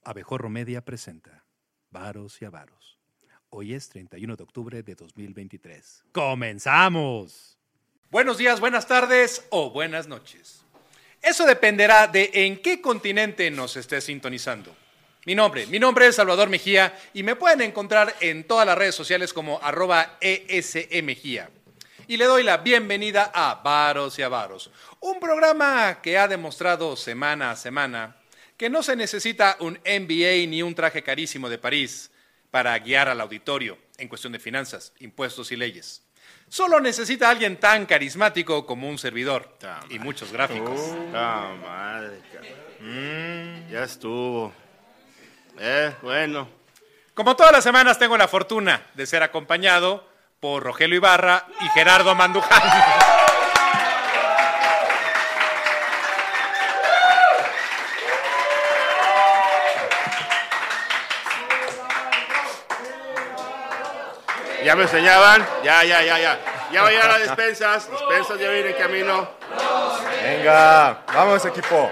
Abejorro Media presenta Varos y Avaros. Hoy es 31 de octubre de 2023. ¡Comenzamos! Buenos días, buenas tardes o buenas noches. Eso dependerá de en qué continente nos estés sintonizando. Mi nombre es Salvador Mejía y me pueden encontrar en todas las redes sociales como @ESMejía. Y le doy la bienvenida a Varos y Avaros, un programa que ha demostrado semana a semana que no se necesita un MBA ni un traje carísimo de París para guiar al auditorio en cuestión de finanzas, impuestos y leyes. Solo necesita a alguien tan carismático como un servidor y muchos gráficos. Madre, ya estuvo. Bueno. Como todas las semanas tengo la fortuna de ser acompañado por Rogelio Ibarra y Gerardo Manduján. Ya me enseñaban. Ya. Ya vayan a las despensas. Despensas ya vienen en camino. Venga, vamos equipo.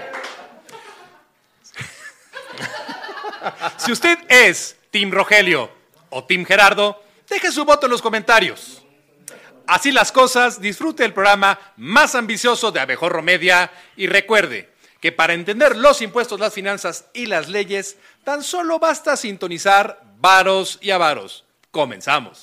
Si usted es Team Rogelio o Team Gerardo, deje su voto en los comentarios. Así las cosas, disfrute el programa más ambicioso de Abejorro Media y recuerde que para entender los impuestos, las finanzas y las leyes, tan solo basta sintonizar Varos y Avaros. Comenzamos.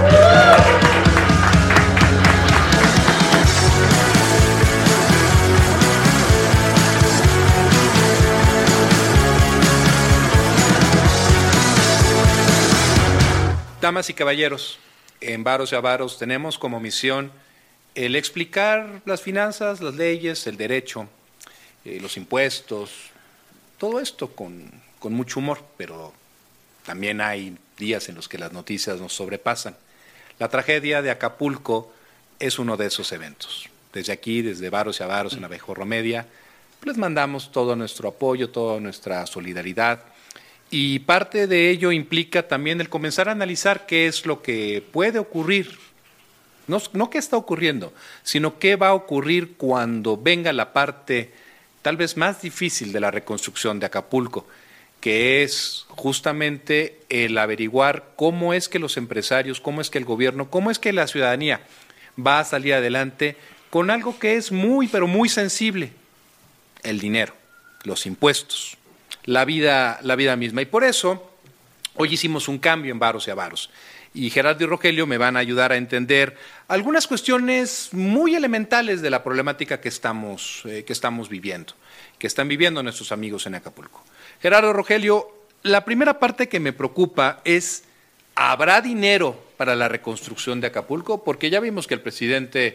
Damas y caballeros, en Varos y Avaros tenemos como misión el explicar las finanzas, las leyes, el derecho, los impuestos, todo esto con mucho humor, pero también hay días en los que las noticias nos sobrepasan. La tragedia de Acapulco es uno de esos eventos. Desde aquí, desde Varos y Avaros en Abejorro Media, les mandamos todo nuestro apoyo, toda nuestra solidaridad. Y parte de ello implica también el comenzar a analizar qué es lo que puede ocurrir. No qué está ocurriendo, sino qué va a ocurrir cuando venga la parte tal vez más difícil de la reconstrucción de Acapulco, que es justamente el averiguar cómo es que los empresarios, cómo es que el gobierno, cómo es que la ciudadanía va a salir adelante con algo que es muy, pero muy sensible: el dinero, los impuestos. La vida misma. Y por eso hoy hicimos un cambio en Varos y Avaros. Y Gerardo y Rogelio me van a ayudar a entender algunas cuestiones muy elementales de la problemática que estamos viviendo, que están viviendo nuestros amigos en Acapulco. Gerardo, Rogelio, la primera parte que me preocupa es: ¿habrá dinero para la reconstrucción de Acapulco? Porque ya vimos que el presidente,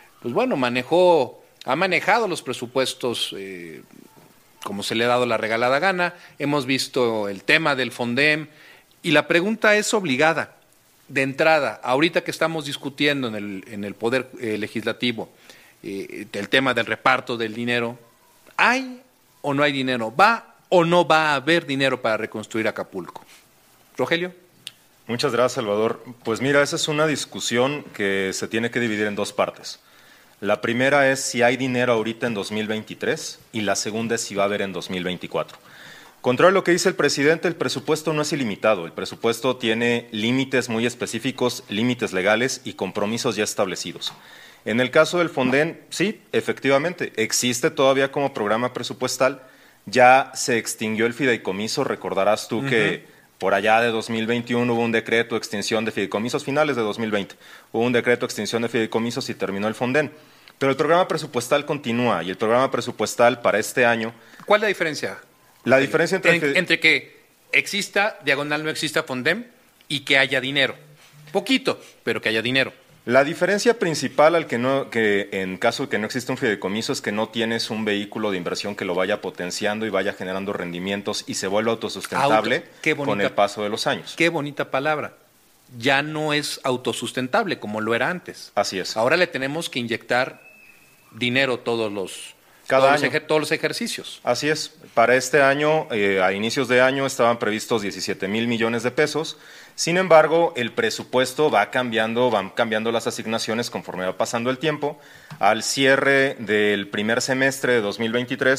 ha manejado los presupuestos como se le ha dado la regalada gana. Hemos visto el tema del Fondem y la pregunta es obligada. De entrada, ahorita que estamos discutiendo en el Poder Legislativo el tema del reparto del dinero, ¿hay o no hay dinero? ¿Va o no va a haber dinero para reconstruir Acapulco? Rogelio. Muchas gracias, Salvador. Pues mira, esa es una discusión que se tiene que dividir en dos partes. La primera es si hay dinero ahorita en 2023 y la segunda es si va a haber en 2024. Contrario a lo que dice el presidente, el presupuesto no es ilimitado. El presupuesto tiene límites muy específicos, límites legales y compromisos ya establecidos. En el caso del Fonden, sí, efectivamente, existe todavía como programa presupuestal. Ya se extinguió el fideicomiso. Recordarás tú que por allá de 2021 hubo un decreto de extinción de fideicomisos, finales de 2020. Hubo un decreto de extinción de fideicomisos y terminó el Fonden. Pero el programa presupuestal continúa y el programa presupuestal para este año... ¿Cuál es la diferencia? La diferencia entre que exista, diagonal no exista Fondem, y que haya dinero. Poquito, pero que haya dinero. La diferencia principal que en caso de que no exista un fideicomiso es que no tienes un vehículo de inversión que lo vaya potenciando y vaya generando rendimientos y se vuelva autosustentable con el paso de los años. Qué bonita palabra. Ya no es autosustentable como lo era antes. Así es. Ahora le tenemos que inyectar dinero todos los ejercicios. Así es. Para este año, a inicios de año, estaban previstos 17,000 millones de pesos. Sin embargo, el presupuesto van cambiando las asignaciones conforme va pasando el tiempo. Al cierre del primer semestre de 2023,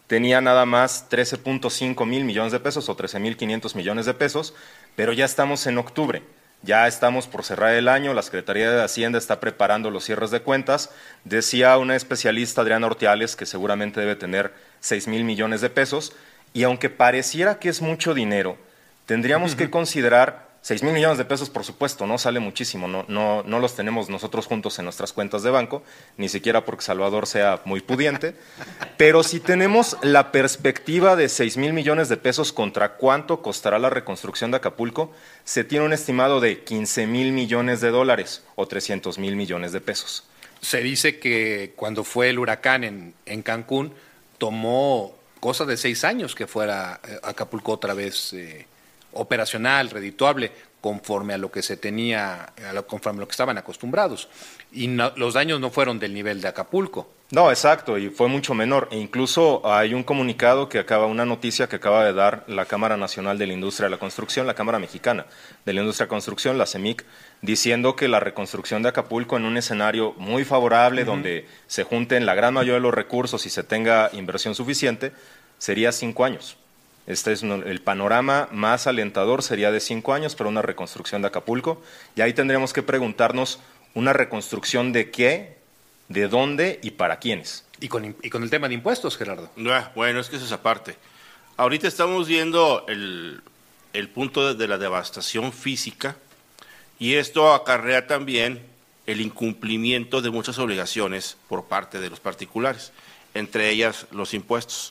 tenía nada más 13.5 mil millones de pesos o 13.500 millones de pesos, pero ya estamos en octubre. Ya estamos por cerrar el año, la Secretaría de Hacienda está preparando los cierres de cuentas. Decía una especialista, Adriana Ortiales, que seguramente debe tener 6,000 millones de pesos, y aunque pareciera que es mucho dinero, tendríamos que considerar 6,000 millones de pesos, por supuesto, no sale muchísimo, no los tenemos nosotros juntos en nuestras cuentas de banco, ni siquiera porque Salvador sea muy pudiente, pero si tenemos la perspectiva de 6,000 millones de pesos contra cuánto costará la reconstrucción de Acapulco, se tiene un estimado de 15,000 millones de dólares o 300,000 millones de pesos. Se dice que cuando fue el huracán en Cancún, tomó cosa de 6 años que fuera Acapulco otra vez operacional, redituable, conforme a lo que se tenía, conforme a lo que estaban acostumbrados. Y los daños no fueron del nivel de Acapulco. No, exacto, y fue mucho menor. E incluso hay un comunicado una noticia que acaba de dar la Cámara Nacional de la Industria de la Construcción, la Cámara Mexicana de la Industria de la Construcción, la CEMIC, diciendo que la reconstrucción de Acapulco en un escenario muy favorable, donde se junten la gran mayoría de los recursos y se tenga inversión suficiente, sería 5 años. Este es el panorama más alentador, sería de 5 años para una reconstrucción de Acapulco. Y ahí tendríamos que preguntarnos, ¿una reconstrucción de qué, de dónde y para quiénes? Y con el tema de impuestos, Gerardo. Bueno, es que eso es aparte. Ahorita estamos viendo el punto de la devastación física, y esto acarrea también el incumplimiento de muchas obligaciones por parte de los particulares, entre ellas los impuestos.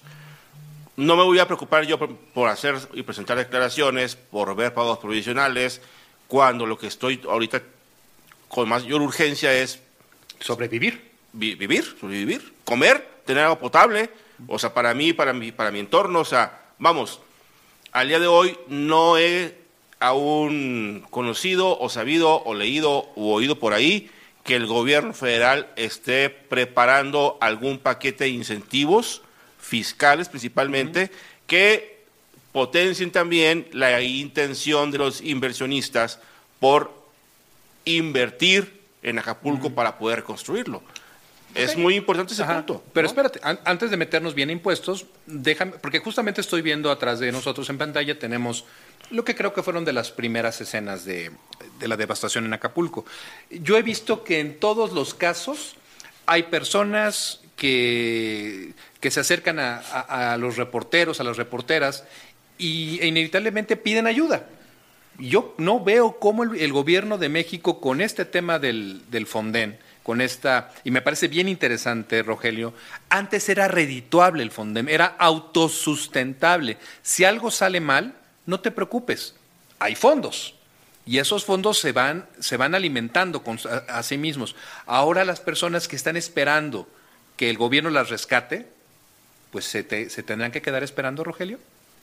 No me voy a preocupar yo por hacer y presentar declaraciones, por ver pagos provisionales, cuando lo que estoy ahorita con mayor urgencia es sobrevivir. Sobrevivir, comer, tener agua potable, o sea, para mí, para mi entorno, o sea, vamos, al día de hoy no he aún conocido o sabido o leído u oído por ahí que el gobierno federal esté preparando algún paquete de incentivos fiscales principalmente, que potencien también la intención de los inversionistas por invertir en Acapulco para poder construirlo. Es muy importante ese punto. Pero ¿no? espérate, antes de meternos bien a impuestos, déjame, porque justamente estoy viendo atrás de nosotros en pantalla, tenemos lo que creo que fueron de las primeras escenas de la devastación en Acapulco. Yo he visto que en todos los casos hay personas que se acercan a los reporteros, a las reporteras, e inevitablemente piden ayuda. Yo no veo cómo el gobierno de México, con este tema del Fonden, y me parece bien interesante, Rogelio, antes era redituable el Fonden, era autosustentable. Si algo sale mal, no te preocupes, hay fondos. Y esos fondos se van alimentando a sí mismos. Ahora las personas que están esperando que el gobierno las rescate, pues se tendrán que quedar esperando, Rogelio.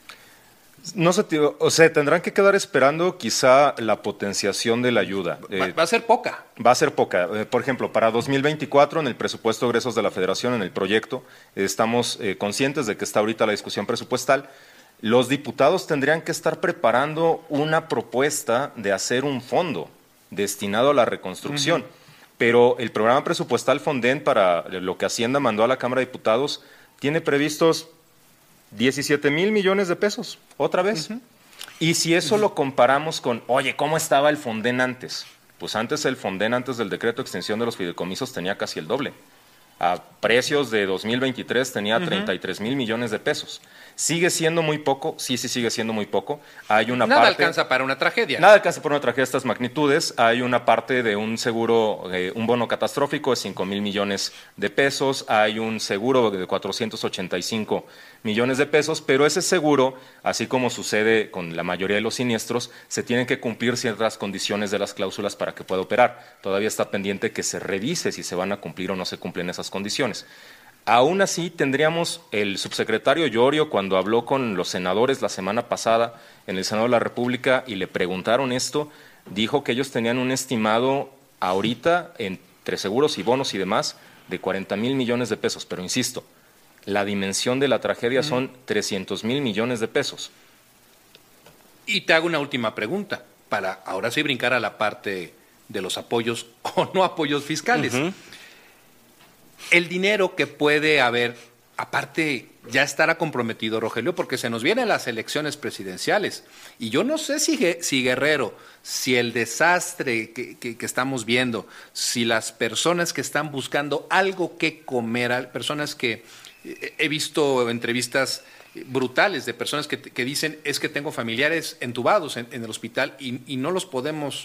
No sé, tendrán que quedar esperando quizá la potenciación de la ayuda. Va a ser poca. Va a ser poca. Por ejemplo, para 2024, en el presupuesto de egresos de la Federación, en el proyecto, estamos conscientes de que está ahorita la discusión presupuestal. Los diputados tendrían que estar preparando una propuesta de hacer un fondo destinado a la reconstrucción. Pero el programa presupuestal Fonden, para lo que Hacienda mandó a la Cámara de Diputados, tiene previstos 17,000 millones de pesos, otra vez. Y si eso lo comparamos con, oye, ¿cómo estaba el Fonden antes? Pues antes el Fonden, antes del decreto de extensión de los fideicomisos, tenía casi el doble. A precios de 2023 tenía 33,000 millones de pesos. ¿Sigue siendo muy poco? Sí, sigue siendo muy poco. Hay una Nada alcanza para una tragedia. Nada alcanza para una tragedia de estas magnitudes. Hay una parte de un seguro, un bono catastrófico de 5,000 millones de pesos. Hay un seguro de 485 millones de pesos, pero ese seguro, así como sucede con la mayoría de los siniestros, se tienen que cumplir ciertas condiciones de las cláusulas para que pueda operar. Todavía está pendiente que se revise si se van a cumplir o no se cumplen esas condiciones. Aún así, tendríamos el subsecretario Llorio, cuando habló con los senadores la semana pasada en el Senado de la República y le preguntaron esto, dijo que ellos tenían un estimado ahorita, entre seguros y bonos y demás, de 40,000 millones de pesos. Pero insisto, la dimensión de la tragedia son 300,000 millones de pesos. Y te hago una última pregunta, para ahora sí brincar a la parte de los apoyos o no apoyos fiscales. El dinero que puede haber aparte, ya estará comprometido, Rogelio, porque se nos vienen las elecciones presidenciales. Y yo no sé si Guerrero, si el desastre que estamos viendo, si las personas que están buscando algo que comer, personas que he visto entrevistas brutales de personas que dicen es que tengo familiares entubados en el hospital y no los podemos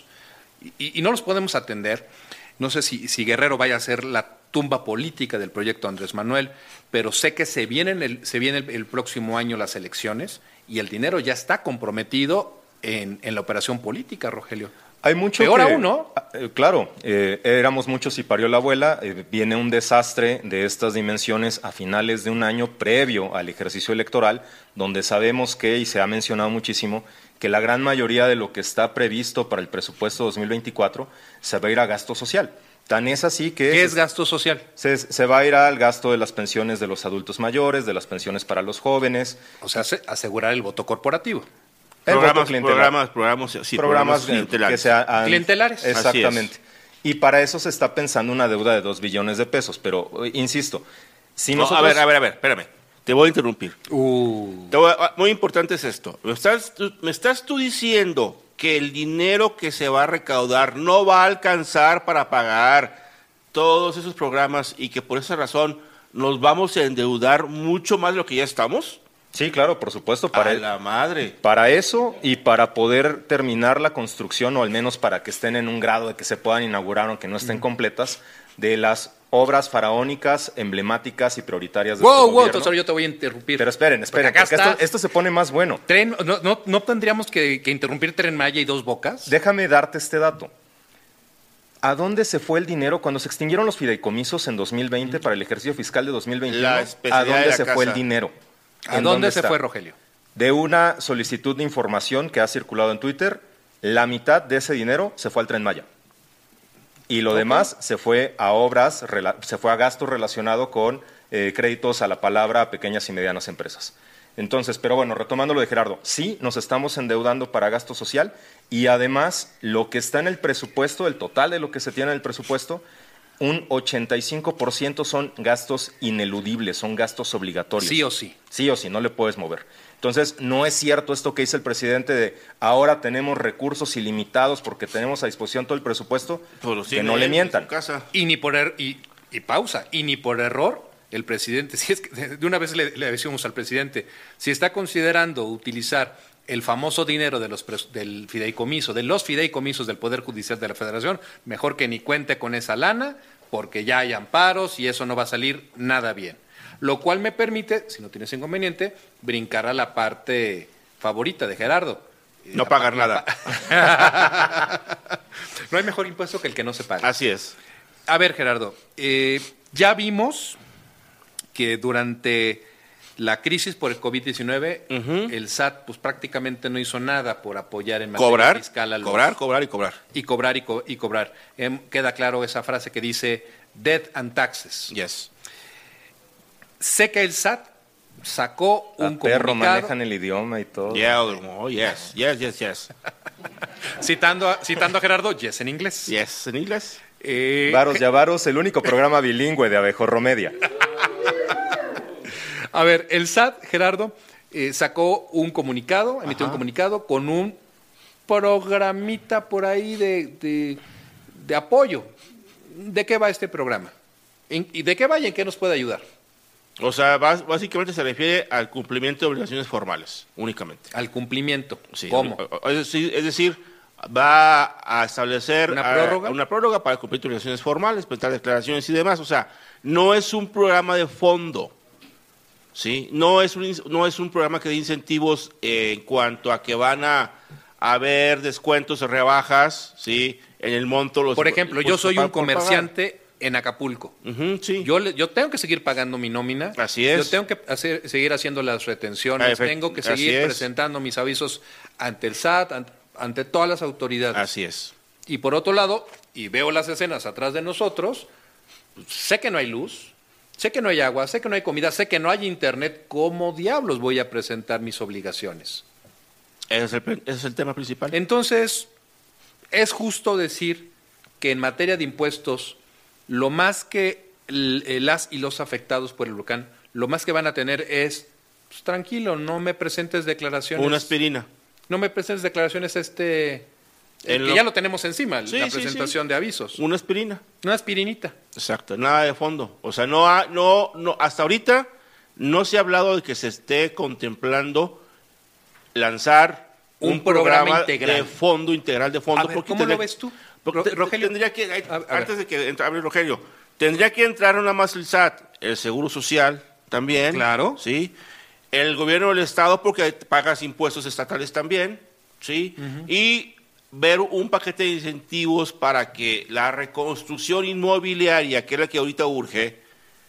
atender. No sé si Guerrero vaya a ser la tumba política del proyecto Andrés Manuel, pero sé que se viene el próximo año las elecciones y el dinero ya está comprometido en la operación política, Rogelio. Hay mucho peor aún, ¿no? Claro, éramos muchos y parió la abuela. Viene un desastre de estas dimensiones a finales de un año previo al ejercicio electoral, donde sabemos que, y se ha mencionado muchísimo, que la gran mayoría de lo que está previsto para el presupuesto 2024 se va a ir a gasto social. Tan es así que... ¿Qué es gasto social? Se va a ir al gasto de las pensiones de los adultos mayores, de las pensiones para los jóvenes. O sea, asegurar el voto corporativo. Programas clientelares. Clientelares. Exactamente. Y para eso se está pensando una deuda de 2 billones de pesos. Pero, insisto, si nosotros... A ver, espérame. Te voy a interrumpir. Muy importante es esto. ¿Me estás tú diciendo que el dinero que se va a recaudar no va a alcanzar para pagar todos esos programas y que por esa razón nos vamos a endeudar mucho más de lo que ya estamos? Sí, claro, por supuesto. La madre. Para eso y para poder terminar la construcción, o al menos para que estén en un grado de que se puedan inaugurar, aunque no estén completas, de las obras faraónicas, emblemáticas y prioritarias de este gobierno. Tesoro, yo te voy a interrumpir. Pero esperen, porque esto se pone más bueno. ¿No tendríamos que interrumpir Tren Maya y Dos Bocas? Déjame darte este dato. ¿A dónde se fue el dinero cuando se extinguieron los fideicomisos en 2020 para el ejercicio fiscal de 2021? ¿A dónde se fue el dinero? ¿A dónde se fue, Rogelio? De una solicitud de información que ha circulado en Twitter, la mitad de ese dinero se fue al Tren Maya. Y lo demás se fue a obras, se fue a gasto relacionado con créditos a la palabra a pequeñas y medianas empresas. Entonces, pero bueno, retomando lo de Gerardo, sí nos estamos endeudando para gasto social y además lo que está en el presupuesto, el total de lo que se tiene en el presupuesto, un 85% son gastos ineludibles, son gastos obligatorios. Sí o sí. Sí o sí, no le puedes mover. Entonces, no es cierto esto que dice el presidente de ahora tenemos recursos ilimitados porque tenemos a disposición todo el presupuesto, que no le mientan. Y ni por error, el presidente, si es que de una vez le decimos al presidente, si está considerando utilizar el famoso dinero de del fideicomiso, de los fideicomisos del Poder Judicial de la Federación, mejor que ni cuente con esa lana, porque ya hay amparos y eso no va a salir nada bien. Lo cual me permite, si no tienes inconveniente, brincar a la parte favorita de Gerardo. No pagar nada. No hay mejor impuesto que el que no se paga. Así es. A ver, Gerardo, ya vimos que durante la crisis por el COVID-19, el SAT pues prácticamente no hizo nada por apoyar en materia fiscal a los... Cobrar. Cobrar. Queda claro esa frase que dice debt and taxes. Yes. Sé que el SAT sacó un perro, comunicado... manejan el idioma y todo. Yes. Citando a Gerardo, yes en inglés. Yes en inglés. Varos y Avaros, el único programa bilingüe de Abejorro Media. A ver, el SAT, Gerardo, sacó un comunicado, emitió un comunicado con un programita por ahí de apoyo. ¿De qué va este programa? ¿Y de qué va y en qué nos puede ayudar? O sea, básicamente se refiere al cumplimiento de obligaciones formales, únicamente. Al cumplimiento. Sí, ¿Cómo? Es decir, va a establecer una prórroga para cumplir obligaciones formales, presentar declaraciones y demás. O sea, no es un programa de fondo. ¿Sí? No es un programa que dé incentivos en cuanto a que van a haber descuentos o rebajas, ¿sí? En el monto. Por ejemplo, yo soy un comerciante en Acapulco. Sí. Yo tengo que seguir pagando mi nómina. Así es. Yo tengo que seguir haciendo las retenciones. Tengo que seguir presentando mis avisos ante el SAT, ante todas las autoridades. Así es. Y por otro lado, y veo las escenas atrás de nosotros, sé que no hay luz. Sé que no hay agua, sé que no hay comida, sé que no hay internet. ¿Cómo diablos voy a presentar mis obligaciones? Ese es el tema principal. Entonces, es justo decir que en materia de impuestos, lo más que las y los afectados por el huracán, lo más que van a tener es, pues, tranquilo, no me presentes declaraciones. Una aspirina. No me presentes declaraciones que ya lo tenemos encima, Sí, la sí, presentación sí. de avisos. Una aspirina. Una aspirinita. Exacto, nada de fondo. O sea, hasta ahorita no se ha hablado de que se esté contemplando lanzar Un programa de fondo integral de fondo. A ver, ¿cómo lo ves tú? Rogelio. Tendría que, A ver. antes de que hable Rogelio, tendría que entrar nada más el SAT, el Seguro Social también. Claro. Sí. El gobierno del Estado porque pagas impuestos estatales también. Sí. Y ver un paquete de incentivos para que la reconstrucción inmobiliaria, que es la que ahorita urge,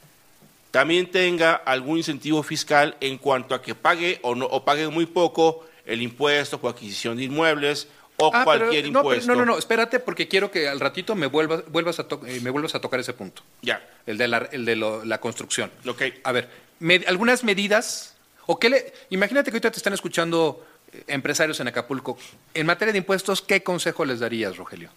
también tenga algún incentivo fiscal en cuanto a que pague o pague muy poco el impuesto por adquisición de inmuebles o cualquier impuesto. No, espérate, porque quiero que al ratito me vuelvas a tocar ese punto. Ya. El de la construcción. Ok. A ver, algunas medidas, imagínate que ahorita te están escuchando empresarios en Acapulco. En materia de impuestos, ¿qué consejo les darías, Rogelio?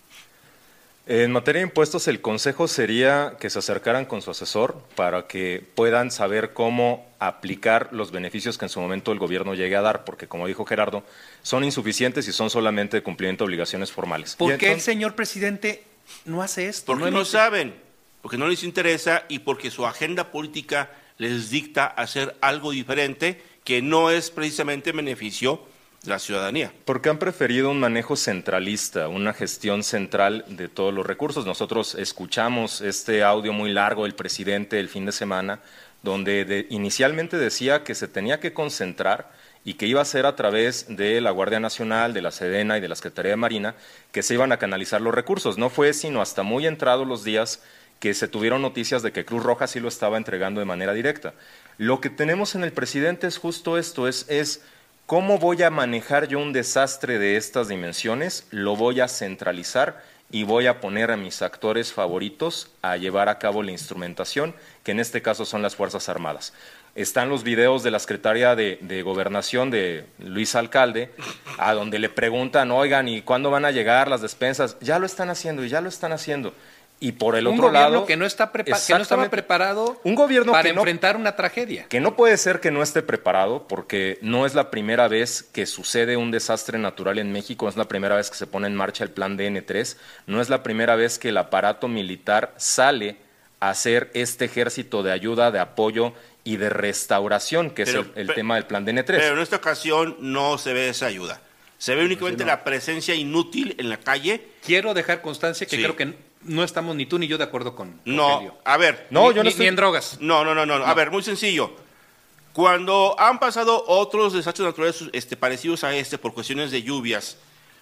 En materia de impuestos, el consejo sería que se acercaran con su asesor para que puedan saber cómo aplicar los beneficios que en su momento el gobierno llegue a dar, porque como dijo Gerardo, son insuficientes y son solamente de cumplimiento de obligaciones formales. ¿Por qué el señor presidente no hace esto? Porque no saben, porque no les interesa y porque su agenda política les dicta hacer algo diferente que no es precisamente beneficio de la ciudadanía. Porque han preferido un manejo centralista, una gestión central de todos los recursos. Nosotros escuchamos este audio muy largo del presidente el fin de semana, donde inicialmente decía que se tenía que concentrar y que iba a ser a través de la Guardia Nacional, de la Sedena y de la Secretaría de Marina que se iban a canalizar los recursos. No fue sino hasta muy entrados los días que se tuvieron noticias de que Cruz Roja sí lo estaba entregando de manera directa. Lo que tenemos en el presidente es justo esto, es ¿cómo voy a manejar yo un desastre de estas dimensiones? Lo voy a centralizar y voy a poner a mis actores favoritos a llevar a cabo la instrumentación, que en este caso son las Fuerzas Armadas. Están los videos de la secretaria de Gobernación, de Luis Alcalde, a donde le preguntan, oigan, ¿y cuándo van a llegar las despensas? Ya lo están haciendo y ya lo están haciendo. Y por el otro lado, que no estaba preparado un gobierno para enfrentar una tragedia. Que no puede ser que no esté preparado, porque no es la primera vez que sucede un desastre natural en México, no es la primera vez que se pone en marcha el plan DN3, no es la primera vez que el aparato militar sale a hacer este ejército de ayuda, de apoyo y de restauración, que es el tema del plan DN3. Pero en esta ocasión no se ve esa ayuda. Se ve únicamente la presencia inútil en la calle. Quiero dejar constancia que creo que no estamos ni tú ni yo de acuerdo con Rogelio. A ver. Ni en drogas. No. A ver, muy sencillo. Cuando han pasado otros desastres naturales parecidos a por cuestiones de lluvias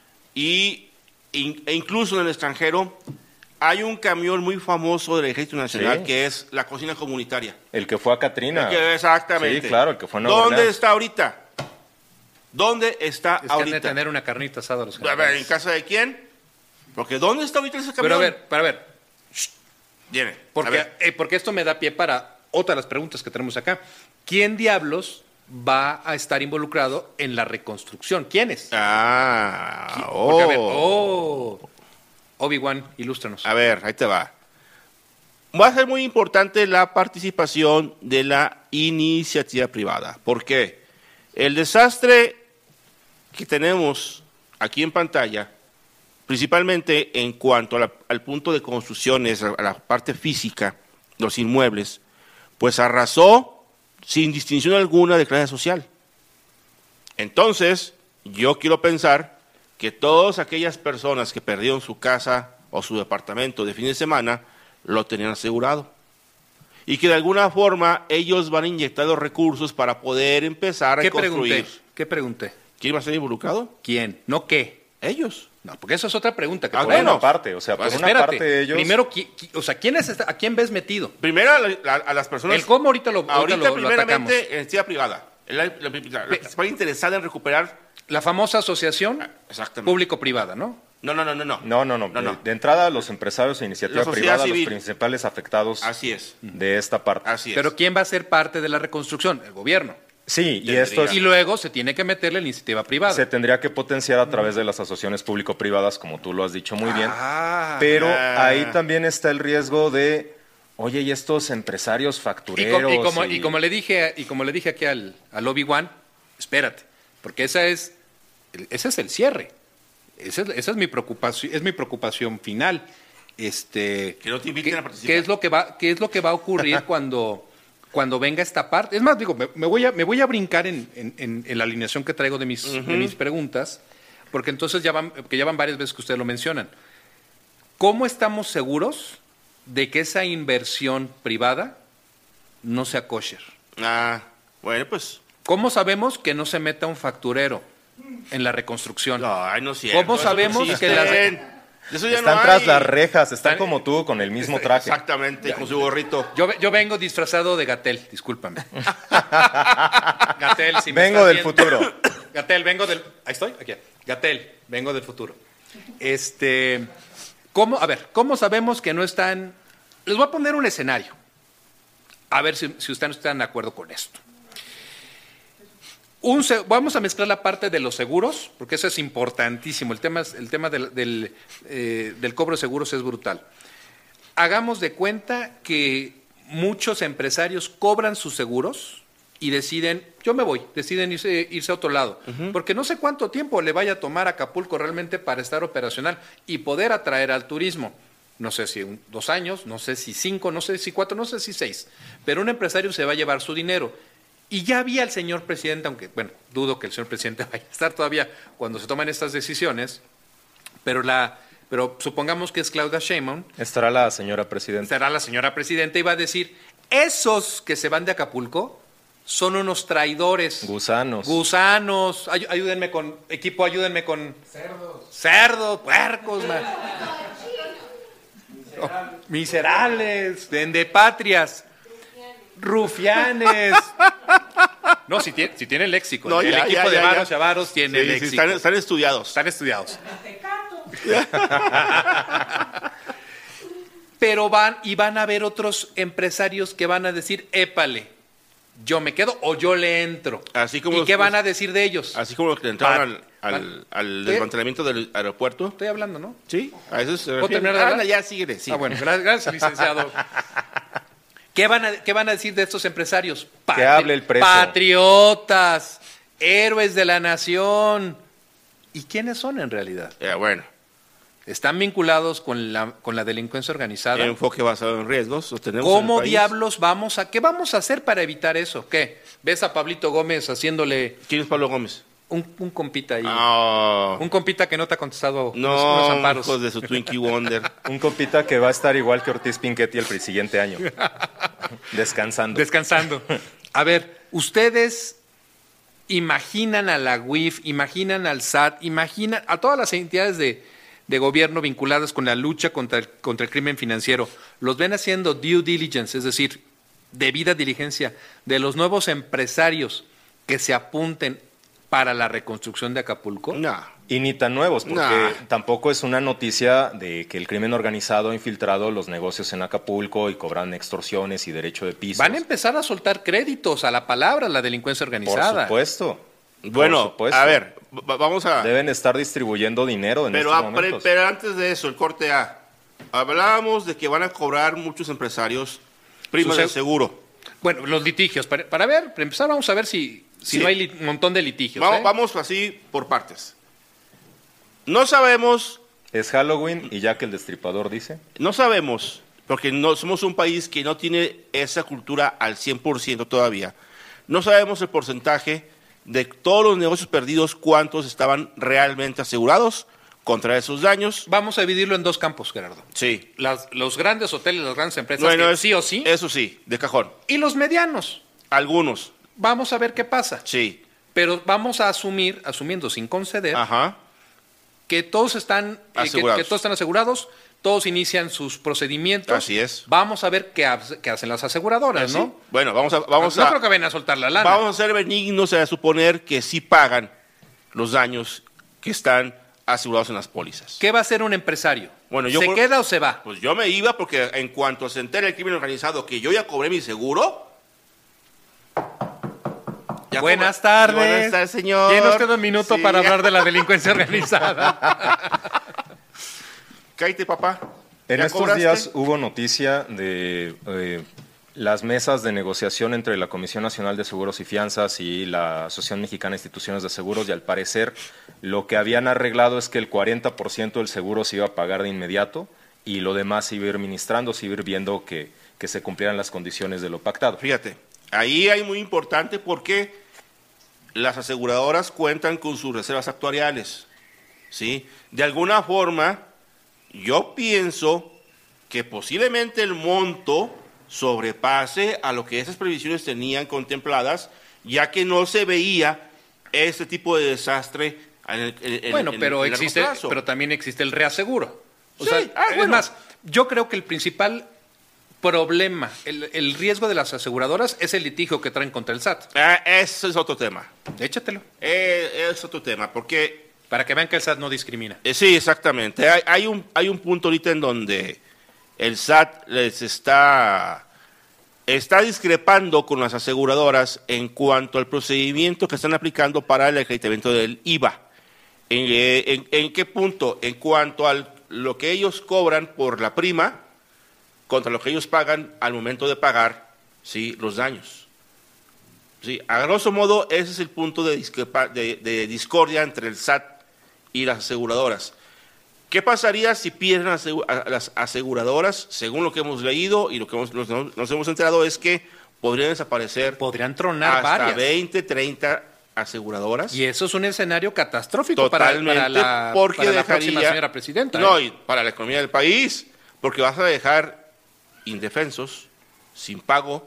e incluso en el extranjero, hay un camión muy famoso del Ejército Nacional que es la cocina comunitaria. El que fue a Katrina. Exactamente. Sí, claro, el que fue a Nueva ¿Dónde Orleans. está ahorita? ¿Dónde está es ahorita? Que han de tener una carnita asada los A ver, ¿en casa de quién? Porque ¿dónde está ahorita ese camión? Pero a ver. Viene. Porque esto me da pie para otra de las preguntas que tenemos acá. ¿Quién diablos va a estar involucrado en la reconstrucción? ¿Quiénes? Porque, a ver, Obi-Wan, ilústranos. A ver, ahí te va. Va a ser muy importante la participación de la iniciativa privada. ¿Por qué? El desastre que tenemos aquí en pantalla, principalmente en cuanto al punto de construcciones, a la parte física, los inmuebles, pues arrasó sin distinción alguna de clase social. Entonces, yo quiero pensar que todas aquellas personas que perdieron su casa o su departamento de fin de semana lo tenían asegurado. Y que de alguna forma ellos van a inyectar los recursos para poder empezar a construir. ¿Qué pregunté? ¿Quién va a ser involucrado? ¿Quién? ¿No qué? Ellos. No, porque esa es otra pregunta. Por una parte, o sea, por una parte ellos... Primero, ¿a quién ves metido? Primero a las personas... El cómo ahorita lo atacamos. Primeramente, iniciativa privada. La principal interesada en recuperar... La famosa asociación público-privada, ¿no? No. De entrada, los empresarios e iniciativa privada, los principales afectados de esta parte. Así es. Pero ¿quién va a ser parte de la reconstrucción? El gobierno. Sí, y luego se tiene que meterle la iniciativa privada. Se tendría que potenciar a través de las asociaciones público-privadas, como tú lo has dicho muy bien. Pero ahí también está el riesgo de Oye, ¿y estos empresarios factureros? Y como le dije aquí al Obi-Wan, espérate, porque ese es el cierre. Esa es mi preocupación final. Que no te inviten a participar. ¿Qué es lo que va a ocurrir cuando venga esta parte? Es más, digo, me voy a brincar en la alineación que traigo de mis preguntas, porque entonces ya van varias veces que ustedes lo mencionan. ¿Cómo estamos seguros de que esa inversión privada no sea kosher? Bueno, pues. ¿Cómo sabemos que no se meta un facturero en la reconstrucción? Ay, no es cierto. ¿Cómo sabemos que las... Eso ya están no tras hay. las rejas, están como tú, con el mismo traje. Exactamente, con su gorrito. Yo vengo disfrazado de Gatell, discúlpame. Gatell, si me vengo estás del viendo. futuro. Gatell, vengo del... Ahí estoy, aquí. Gatell, vengo del futuro. ¿Cómo sabemos que no están...? Les voy a poner un escenario. A ver si ustedes están de acuerdo con esto. Vamos a mezclar la parte de los seguros, porque eso es importantísimo. El tema del cobro de seguros es brutal. Hagamos de cuenta que muchos empresarios cobran sus seguros y deciden irse a otro lado, porque no sé cuánto tiempo le vaya a tomar a Acapulco realmente para estar operacional y poder atraer al turismo. No sé si 2 años, no sé si 5, no sé si 4, no sé si 6, pero un empresario se va a llevar su dinero. Y ya había el señor presidente, aunque, bueno, dudo que el señor presidente vaya a estar todavía cuando se toman estas decisiones, pero supongamos que es Claudia Sheinbaum. Estará la señora presidenta. Estará la señora presidenta y va a decir, esos que se van de Acapulco son unos traidores. Gusanos. Ayúdenme con, equipo, ayúdenme con... Cerdos, puercos, miserables, vendepatrias. Rufianes. No, si tiene léxico. No, el equipo de Varos y Avaros tiene léxico. Sí, están estudiados. Están estudiados. Pero van a haber otros empresarios que van a decir, épale, yo me quedo o yo le entro. Así como ¿Y qué van a decir de ellos? Así como los que entraron al desmantelamiento del aeropuerto. Estoy hablando, ¿no? Sí, a eso se ¿Puedo terminar de hablar? Ya, síguele. Sí. Bueno, gracias, licenciado. ¿Qué van a decir de estos empresarios? Que hable el precio. Patriotas, héroes de la nación. ¿Y quiénes son en realidad? Bueno. Están vinculados con la delincuencia organizada. Enfoque basado en riesgos. ¿Cómo diablos qué vamos a hacer para evitar eso? ¿Qué? ¿Ves a Pablito Gómez haciéndole... ¿Quién es Pablo Gómez? Un compita ahí. Oh. Un compita que no te ha contestado unos amparos. Hijos de su Twinkie Wonder. Un compita que va a estar igual que Ortiz Pinchetti el siguiente año. Descansando. A ver, ustedes imaginan a la UIF, imaginan al SAT, imaginan a todas las entidades de gobierno vinculadas con la lucha contra el crimen financiero. Los ven haciendo due diligence, es decir, debida diligencia de los nuevos empresarios que se apunten para la reconstrucción de Acapulco. No. Y ni tan nuevos, porque tampoco es una noticia de que el crimen organizado ha infiltrado los negocios en Acapulco y cobran extorsiones y derecho de piso. Van a empezar a soltar créditos a la palabra, la delincuencia organizada. Por supuesto. Bueno, a ver, vamos a... Deben estar distribuyendo dinero en estos momentos. Pero antes de eso, el corte A. Hablábamos de que van a cobrar muchos empresarios primas de seguro. Bueno, los litigios. Para empezar, vamos a ver si no hay un montón de litigios. Vamos así por partes. No sabemos... Es Halloween y ya que el destripador dice... No sabemos, porque no somos un país que no tiene esa cultura al 100% todavía. No sabemos el porcentaje de todos los negocios perdidos, cuántos estaban realmente asegurados contra esos daños. Vamos a dividirlo en 2 campos, Gerardo. Sí. Los grandes hoteles, las grandes empresas, bueno, sí o sí. Eso sí, de cajón. Y los medianos. Algunos. Vamos a ver qué pasa. Sí. Pero vamos a asumiendo sin conceder, que todos están asegurados. Que todos están asegurados, todos inician sus procedimientos. Así es. Vamos a ver qué hacen las aseguradoras, ¿no? Bueno, vamos a no creo que vayan a soltar la lana. Vamos a ser benignos a suponer que sí pagan los daños que están asegurados en las pólizas. ¿Qué va a hacer un empresario? Bueno, ¿Se queda o se va? Pues yo me iba porque en cuanto se entere el crimen organizado que yo ya cobré mi seguro... Buenas tardes. Buenas tardes, señor. Tiene usted un minuto para hablar de la delincuencia organizada. Cállate, papá. En ¿Ya estos cobraste? días hubo noticia de las mesas de negociación entre la Comisión Nacional de Seguros y Fianzas y la Asociación Mexicana de Instituciones de Seguros, y al parecer lo que habían arreglado es que el 40% del seguro se iba a pagar de inmediato y lo demás se iba a ir ministrando, se iba a ir viendo que se cumplieran las condiciones de lo pactado. Fíjate, ahí hay muy importante porque las aseguradoras cuentan con sus reservas actuariales, ¿sí? De alguna forma, yo pienso que posiblemente el monto sobrepase a lo que esas previsiones tenían contempladas, ya que no se veía este tipo de desastre Bueno, pero en largo existe, plazo. pero también existe el reaseguro. O Sí, sea, bueno. es más, yo creo que el principal problema, el riesgo de las aseguradoras es el litigio que traen contra el SAT. Ese es otro tema. Échatelo, Es otro tema, porque para que vean que el SAT no discrimina. sí, exactamente. Hay un punto ahorita en donde el SAT les está discrepando con las aseguradoras en cuanto al procedimiento que están aplicando para el acreditamiento del IVA. ¿En qué punto? En cuanto a lo que ellos cobran por la prima contra lo que ellos pagan al momento de pagar, ¿sí?, los daños. Sí, a grosso modo, ese es el punto de discordia entre el SAT y las aseguradoras. ¿Qué pasaría si pierden a las aseguradoras? Según lo que hemos leído y lo que nos hemos enterado es que podrían desaparecer, Podrían tronar hasta varias. 20, 30 aseguradoras. Y eso es un escenario catastrófico Totalmente, para la próxima señora presidenta. No, y para la economía del país, porque vas a dejar indefensos, sin pago,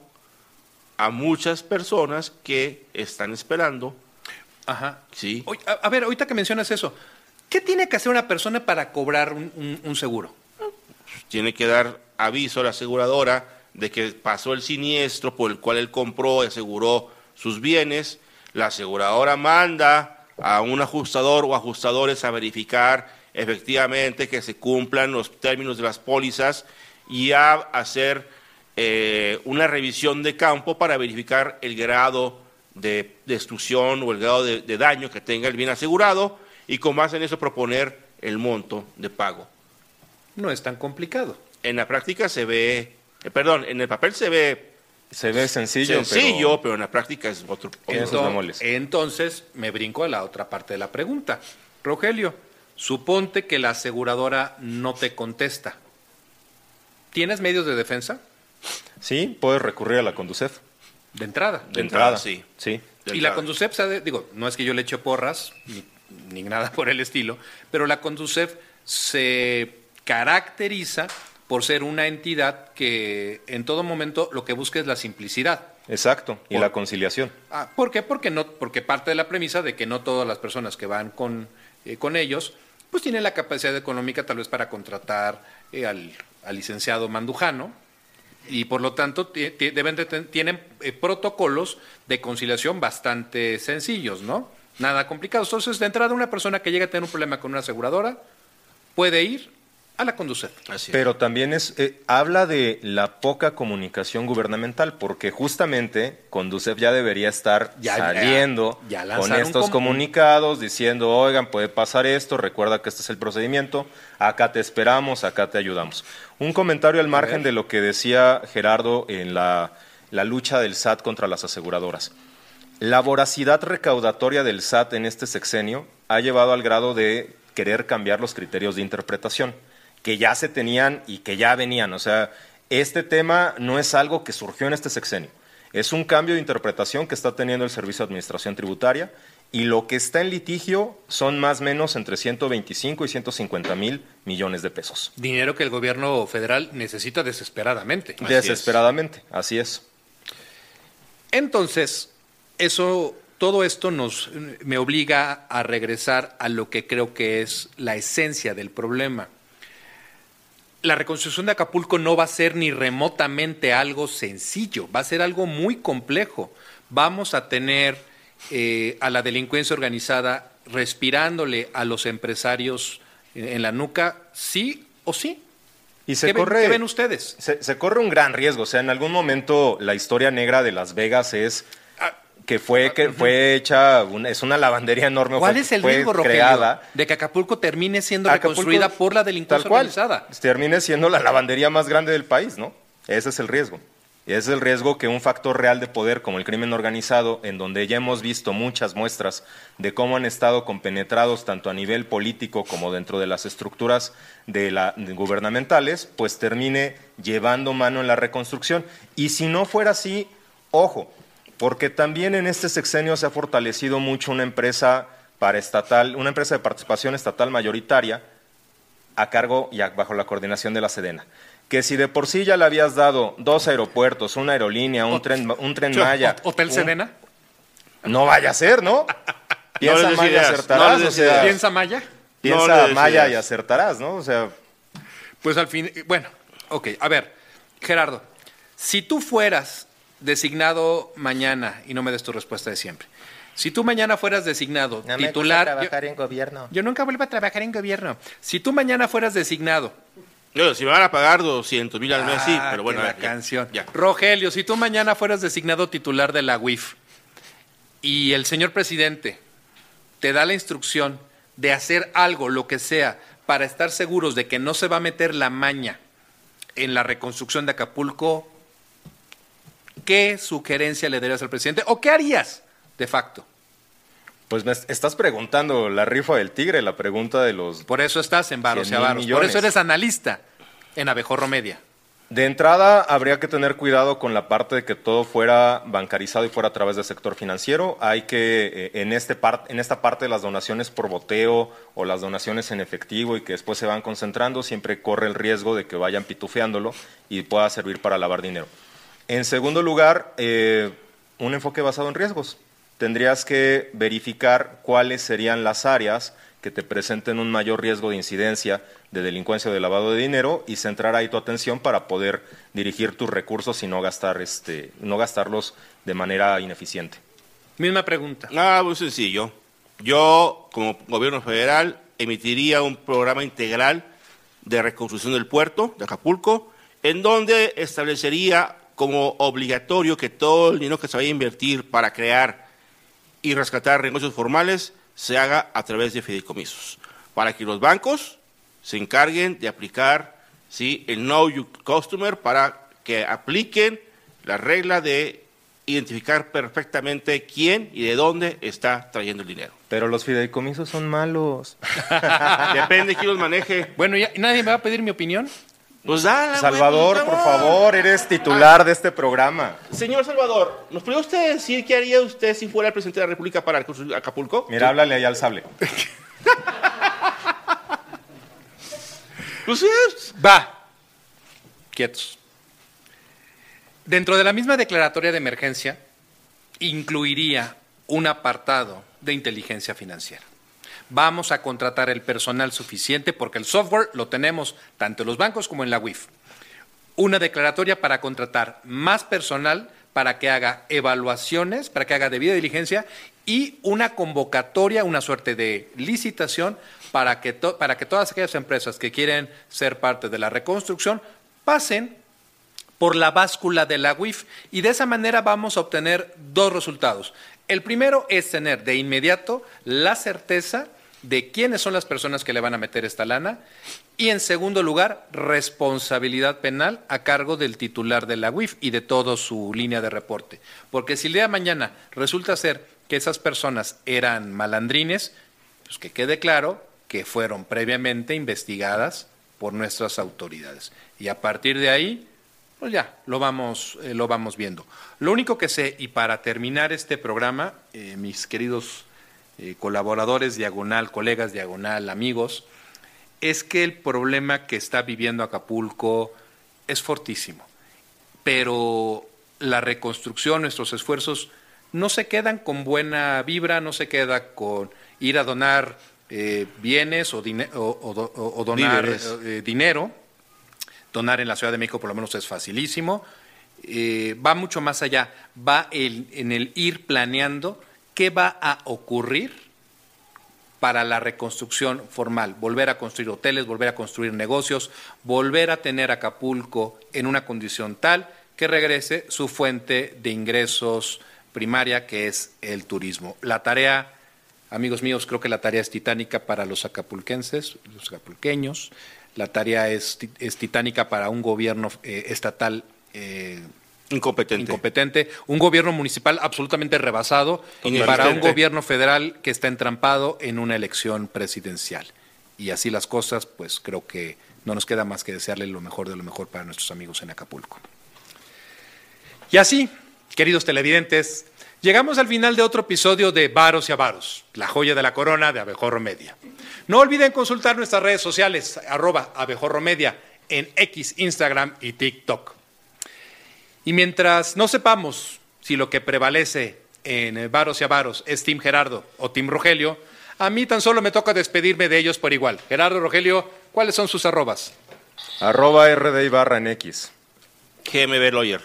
a muchas personas que están esperando. Ajá. Sí. Oye, a ver, ahorita que mencionas eso, ¿qué tiene que hacer una persona para cobrar un seguro? Tiene que dar aviso a la aseguradora de que pasó el siniestro por el cual él compró y aseguró sus bienes. La aseguradora manda a un ajustador o ajustadores a verificar efectivamente que se cumplan los términos de las pólizas y a hacer una revisión de campo para verificar el grado de destrucción o el grado de daño que tenga el bien asegurado y con base en eso proponer el monto de pago. No es tan complicado. En la práctica se ve, en el papel se ve sencillo, pero en la práctica es otro. Esos bemoles. Entonces, me brinco a la otra parte de la pregunta. Rogelio, suponte que la aseguradora no te contesta. ¿Tienes medios de defensa? Sí, puedes recurrir a la Conducef. De entrada. De entrada, sí. Sí. De Y la entrada. Conducef, digo, no es que yo le eche porras, ni nada por el estilo, pero la Conducef se caracteriza por ser una entidad que en todo momento lo que busca es la simplicidad. Exacto, y la conciliación. ¿Por qué? Porque parte de la premisa de que no todas las personas que van con ellos pues tienen la capacidad económica tal vez para contratar al licenciado Mandujano, y por lo tanto tienen protocolos de conciliación bastante sencillos, ¿no? Nada complicados. Entonces, de entrada, una persona que llega a tener un problema con una aseguradora puede ir a la Conducef. Así es. Pero también habla de la poca comunicación gubernamental, porque justamente Conducef ya debería estar saliendo ya con lanzaron estos comunicados diciendo, oigan, puede pasar esto, recuerda que este es el procedimiento, acá te esperamos, acá te ayudamos. Un comentario al margen de lo que decía Gerardo en la lucha del SAT contra las aseguradoras. La voracidad recaudatoria del SAT en este sexenio ha llevado al grado de querer cambiar los criterios de interpretación, que ya se tenían y que ya venían. O sea, este tema no es algo que surgió en este sexenio. Es un cambio de interpretación que está teniendo el Servicio de Administración Tributaria y lo que está en litigio son más o menos entre 125 y 150 mil millones de pesos. Dinero que el gobierno federal necesita desesperadamente. Desesperadamente, así es. Entonces, todo esto me obliga a regresar a lo que creo que es la esencia del problema. La reconstrucción de Acapulco no va a ser ni remotamente algo sencillo, va a ser algo muy complejo. Vamos a tener a la delincuencia organizada respirándole a los empresarios en la nuca, sí o sí. Y ¿Qué ven ustedes? Se corre un gran riesgo. O sea, en algún momento la historia negra de Las Vegas es que fue hecha, es una lavandería enorme. ¿Cuál es el riesgo, Rogelio, de que Acapulco termine siendo reconstruida por la delincuencia organizada? Termine siendo la lavandería más grande del país, ¿no? Ese es el riesgo. Y ese es el riesgo que un factor real de poder como el crimen organizado, en donde ya hemos visto muchas muestras de cómo han estado compenetrados tanto a nivel político como dentro de las estructuras gubernamentales, pues termine llevando mano en la reconstrucción. Y si no fuera así, ojo, porque también en este sexenio se ha fortalecido mucho una empresa paraestatal, una empresa de participación estatal mayoritaria a cargo y bajo la coordinación de la Sedena. Que si de por sí ya le habías dado 2 aeropuertos, una aerolínea, un tren Maya. ¿Hotel Sedena? No vaya a ser, ¿no? Piensa no Maya y acertarás. No, o sea, ¿Piensa Maya? Piensa Maya y acertarás, ¿no? O sea. Pues al fin, bueno, ok, a ver, Gerardo, si tú fueras designado mañana, y no me des tu respuesta de siempre, si tú mañana fueras designado No titular... me gusta trabajar en gobierno. Yo nunca vuelvo a trabajar en gobierno. Si tú mañana fueras designado... Si me van a pagar 200,000 al mes, sí, pero bueno. La canción. Rogelio, si tú mañana fueras designado titular de la UIF y el señor presidente te da la instrucción de hacer algo, lo que sea, para estar seguros de que no se va a meter la maña en la reconstrucción de Acapulco, ¿qué sugerencia le darías al presidente o qué harías de facto? Pues me estás preguntando la rifa del tigre, la pregunta de los... Por eso estás en Varos y Avaros, por eso eres analista en Abejorro Media. De entrada, habría que tener cuidado con la parte de que todo fuera bancarizado y fuera a través del sector financiero. Hay que, en esta parte de las donaciones por boteo o las donaciones en efectivo y que después se van concentrando, siempre corre el riesgo de que vayan pitufeándolo y pueda servir para lavar dinero. En segundo lugar, un enfoque basado en riesgos. Tendrías que verificar cuáles serían las áreas que te presenten un mayor riesgo de incidencia de delincuencia o de lavado de dinero y centrar ahí tu atención para poder dirigir tus recursos y no gastarlos de manera ineficiente. Misma pregunta. Muy sencillo. Yo, como gobierno federal, emitiría un programa integral de reconstrucción del puerto de Acapulco, en donde establecería como obligatorio que todo el dinero que se vaya a invertir para crear y rescatar negocios formales se haga a través de fideicomisos, para que los bancos se encarguen de aplicar el Know Your Customer para que apliquen la regla de identificar perfectamente quién y de dónde está trayendo el dinero. Pero los fideicomisos son malos. Depende de quién los maneje. Bueno, ¿ya nadie me va a pedir mi opinión? Pues dale, Salvador, por favor, eres titular de este programa. Señor Salvador, ¿nos podría usted decir qué haría usted si fuera el presidente de la República para Acapulco? Mira, háblale ahí al sable. Pues es. Va. Quietos. Dentro de la misma declaratoria de emergencia, incluiría un apartado de inteligencia financiera. Vamos a contratar el personal suficiente porque el software lo tenemos tanto en los bancos como en la UIF. Una declaratoria para contratar más personal para que haga evaluaciones, para que haga debida diligencia y una convocatoria, una suerte de licitación para que todas aquellas empresas que quieren ser parte de la reconstrucción pasen por la báscula de la UIF y de esa manera vamos a obtener 2 resultados. El primero es tener de inmediato la certeza de quiénes son las personas que le van a meter esta lana y en segundo lugar, responsabilidad penal a cargo del titular de la UIF y de toda su línea de reporte. Porque si el día de mañana resulta ser que esas personas eran malandrines, pues que quede claro que fueron previamente investigadas por nuestras autoridades. Y a partir de ahí, pues ya, lo vamos viendo. Lo único que sé, y para terminar este programa, mis queridos colaboradores, colegas, amigos, es que el problema que está viviendo Acapulco es fortísimo. Pero la reconstrucción, nuestros esfuerzos, no se quedan con buena vibra, no se queda con ir a donar bienes o donar dinero. Donar en la Ciudad de México por lo menos es facilísimo. Va mucho más allá, va en el ir planeando qué va a ocurrir para la reconstrucción formal, volver a construir hoteles, volver a construir negocios, volver a tener Acapulco en una condición tal que regrese su fuente de ingresos primaria, que es el turismo. La tarea, amigos míos, creo que la tarea es titánica para los acapulquenses, los acapulqueños. La tarea es titánica para un gobierno estatal incompetente, un gobierno municipal absolutamente rebasado y para un gobierno federal que está entrampado en una elección presidencial. Y así las cosas, pues creo que no nos queda más que desearle lo mejor de lo mejor para nuestros amigos en Acapulco. Y así, queridos televidentes, llegamos al final de otro episodio de Varos y Avaros, la joya de la corona de Abejorro Media. No olviden consultar nuestras redes sociales, @abejorromedia, en X, Instagram y TikTok. Y mientras no sepamos si lo que prevalece en Varos y Avaros es Team Gerardo o Team Rogelio, a mí tan solo me toca despedirme de ellos por igual. Gerardo, Rogelio, ¿cuáles son sus arrobas? @RD_Ibarra en X. GMB Lawyer.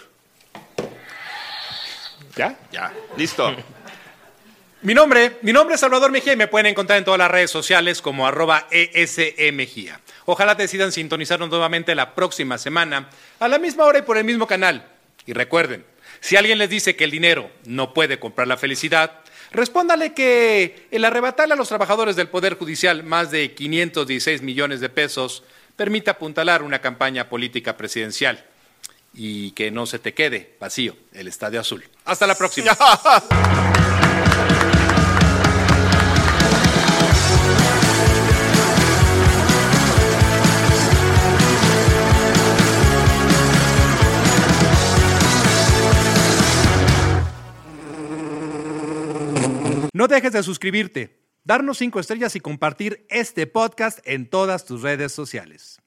¿Ya? Ya, listo. Mi nombre es Salvador Mejía y me pueden encontrar en todas las redes sociales como @ESEMejía. Ojalá decidan sintonizarnos nuevamente la próxima semana a la misma hora y por el mismo canal. Y recuerden, si alguien les dice que el dinero no puede comprar la felicidad, respóndale que el arrebatarle a los trabajadores del Poder Judicial más de 516 millones de pesos permite apuntalar una campaña política presidencial y que no se te quede vacío el Estadio Azul. Hasta la próxima. No dejes de suscribirte, darnos 5 estrellas y compartir este podcast en todas tus redes sociales.